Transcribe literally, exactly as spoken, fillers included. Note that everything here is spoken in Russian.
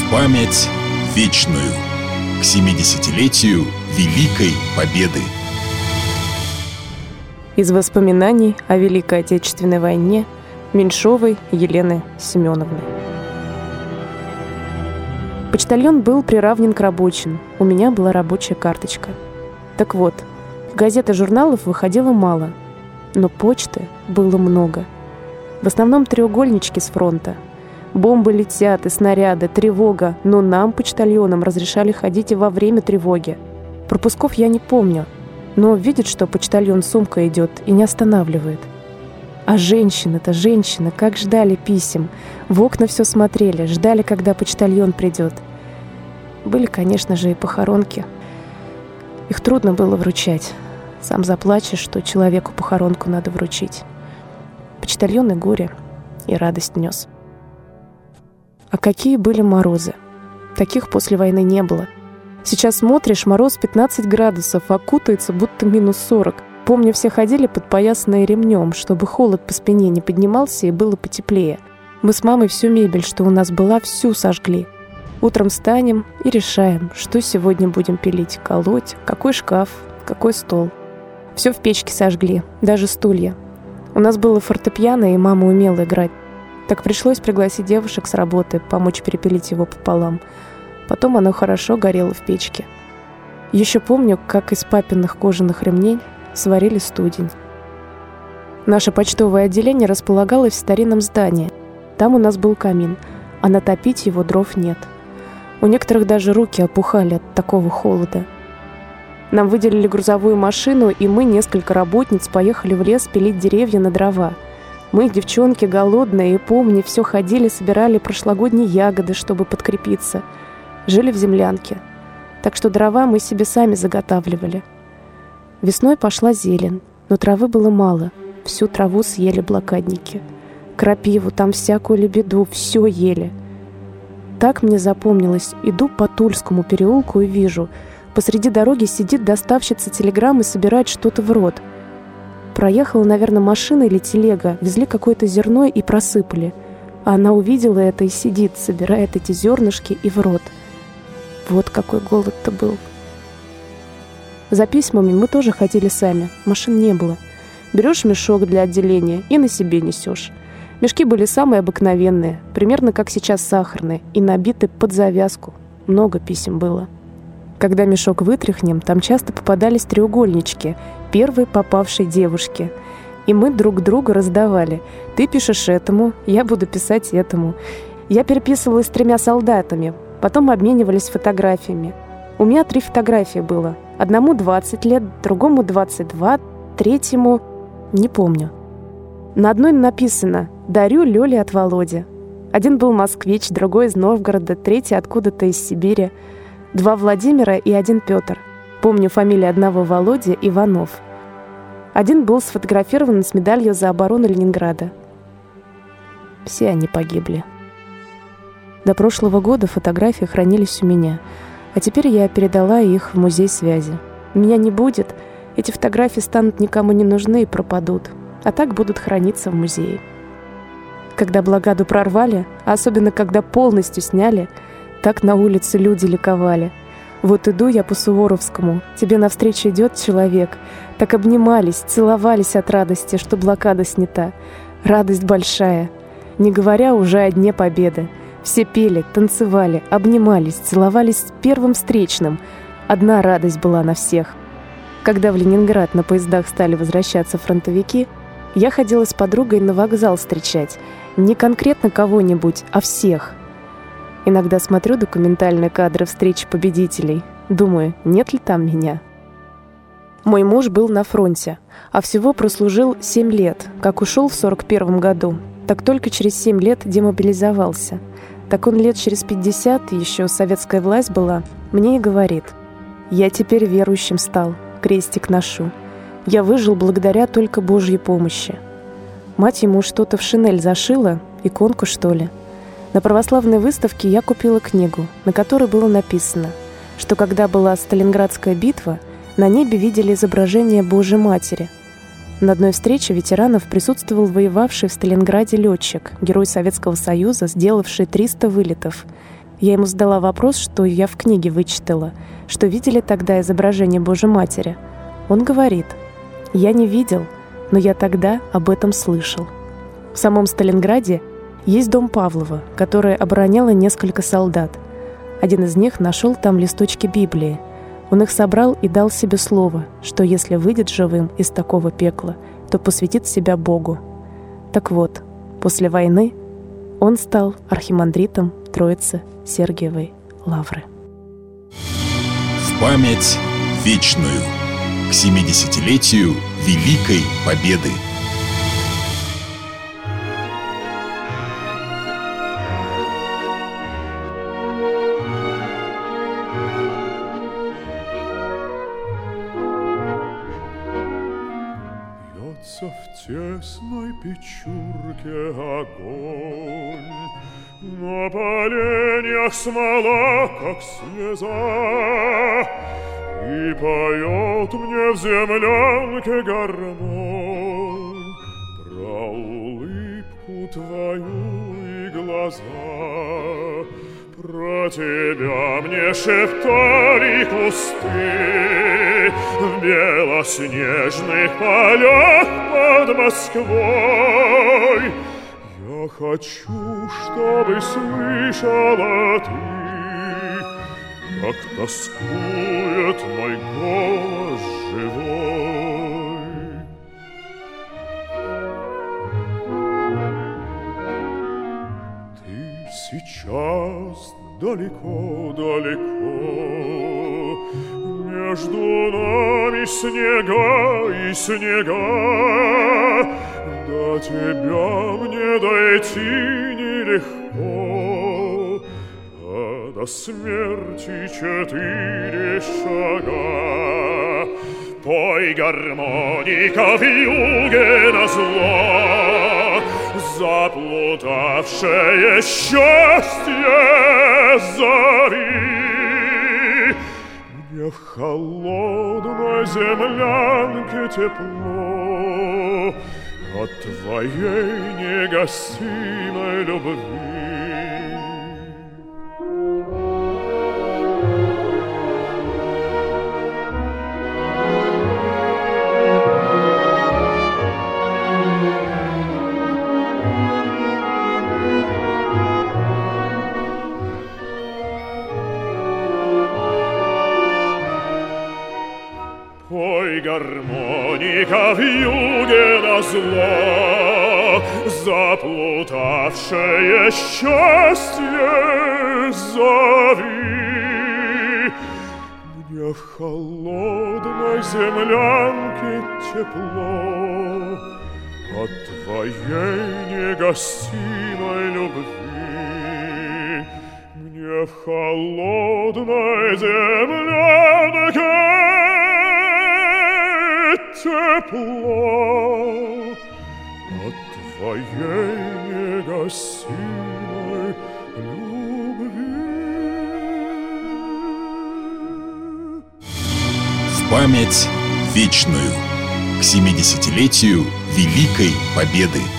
память вечную к семидесятилетию Великой Победы. Из воспоминаний о Великой Отечественной войне Меньшовой Елены Семеновны. Почтальон был приравнен к рабочим. У меня была рабочая карточка. Так вот, газет и журналов выходило мало, но почты было много. В основном треугольнички с фронта. Бомбы летят, и снаряды, тревога, но нам, почтальонам, разрешали ходить и во время тревоги. Пропусков я не помню, но видит, что почтальон сумка идет и не останавливает. А женщины-то, женщины, как ждали писем. В окна все смотрели, ждали, когда почтальон придет. Были, конечно же, и похоронки. Их трудно было вручать. Сам заплачешь, что человеку похоронку надо вручить. Почтальон и горе, и радость нес. А какие были морозы? Таких после войны не было. Сейчас смотришь, мороз пятнадцать градусов, окутается, будто минус сорок. Помню, все ходили подпоясанные ремнем, чтобы холод по спине не поднимался и было потеплее. Мы с мамой всю мебель, что у нас была, всю сожгли. Утром встанем и решаем, что сегодня будем пилить, колоть, какой шкаф, какой стол. Все в печке сожгли, даже стулья. У нас было фортепиано, и мама умела играть. Так пришлось пригласить девушек с работы, помочь перепилить его пополам. Потом оно хорошо горело в печке. Еще помню, как из папиных кожаных ремней сварили студень. Наше почтовое отделение располагалось в старинном здании. Там у нас был камин, а натопить его дров нет. У некоторых даже руки опухали от такого холода. Нам выделили грузовую машину, и мы, несколько работниц, поехали в лес пилить деревья на дрова. Мы, девчонки, голодные, и помню, все ходили, собирали прошлогодние ягоды, чтобы подкрепиться. Жили в землянке. Так что дрова мы себе сами заготавливали. Весной пошла зелень, но травы было мало. Всю траву съели блокадники. Крапиву, там всякую лебеду, все ели. Так мне запомнилось. Иду по Тульскому переулку и вижу, посреди дороги сидит доставщица телеграммы и собирает что-то в рот. Проехала, наверное, машина или телега, везли какое-то зерно и просыпали. А она увидела это и сидит, собирает эти зернышки и в рот. Вот какой голод-то был. За письмами мы тоже ходили сами, машин не было. Берешь мешок для отделения и на себе несешь. Мешки были самые обыкновенные, примерно как сейчас сахарные, и набиты под завязку. Много писем было. Когда мешок вытряхнем, там часто попадались треугольнички первой попавшей девушки. И мы друг другу раздавали. Ты пишешь этому, я буду писать этому. Я переписывалась с тремя солдатами, потом обменивались фотографиями. У меня три фотографии было. Одному двадцать лет, другому двадцать два, третьему не помню. На одной написано «Дарю Лёле от Володи». Один был москвич, другой из Новгорода, третий откуда-то из Сибири. Два Владимира и один Петр. Помню фамилии одного Володя — Иванов. Один был сфотографирован с медалью за оборону Ленинграда. Все они погибли. До прошлого года фотографии хранились у меня, а теперь я передала их в музей связи. Меня не будет, эти фотографии станут никому не нужны и пропадут, а так будут храниться в музее. Когда блокаду прорвали, а особенно когда полностью сняли, так на улице люди ликовали. Вот иду я по Суворовскому, тебе навстречу идет человек. Так обнимались, целовались от радости, что блокада снята. Радость большая, не говоря уже о Дне Победы. Все пели, танцевали, обнимались, целовались с первым встречным. Одна радость была на всех. Когда в Ленинград на поездах стали возвращаться фронтовики, я ходила с подругой на вокзал встречать. Не конкретно кого-нибудь, а всех. Иногда смотрю документальные кадры встречи победителей. Думаю, нет ли там меня? Мой муж был на фронте, а всего прослужил семь лет. Как ушел в сорок первом году, так только через семь лет демобилизовался. Так он лет через пятьдесят, еще советская власть была, мне и говорит: «Я теперь верующим стал, крестик ношу. Я выжил благодаря только Божьей помощи». Мать ему что-то в шинель зашила, иконку, что ли. На православной выставке я купила книгу, на которой было написано, что когда была Сталинградская битва, на небе видели изображение Божьей Матери. На одной встрече ветеранов присутствовал воевавший в Сталинграде летчик, герой Советского Союза, сделавший триста вылетов. Я ему задала вопрос, что я в книге вычитала, что видели тогда изображение Божьей Матери. Он говорит: «Я не видел, но я тогда об этом слышал». В самом Сталинграде есть дом Павлова, который обороняло несколько солдат. Один из них нашел там листочки Библии. Он их собрал и дал себе слово, что если выйдет живым из такого пекла, то посвятит себя Богу. Так вот, после войны он стал архимандритом Троицы Сергиевой Лавры. В память вечную к семидесятилетию Великой Победы. В тесной печурке огонь, на поленьях смола, как слеза, и поет мне в землянке гармонь про улыбку твою и глаза. Про тебя мне шептали кусты в белоснежных полях под Москвой. Я хочу, чтобы слышала ты, как тоскует мой голос живой. Сейчас далеко-далеко между нами снега и снега, до тебя мне дойти нелегко, а до смерти четыре шага. Пой, гармоника, в юге назло, заплутавшее счастье зови. Мне в холодной землянке тепло от твоей негасимой любви. Пой, гармоника, в юге назло, заплутавшее счастье зови. Мне в холодной землянке тепло от твоей негасимой любви. Мне в холодной землянке тепло от твоей негасимой любви. В память вечную к семидесятилетию Великой Победы.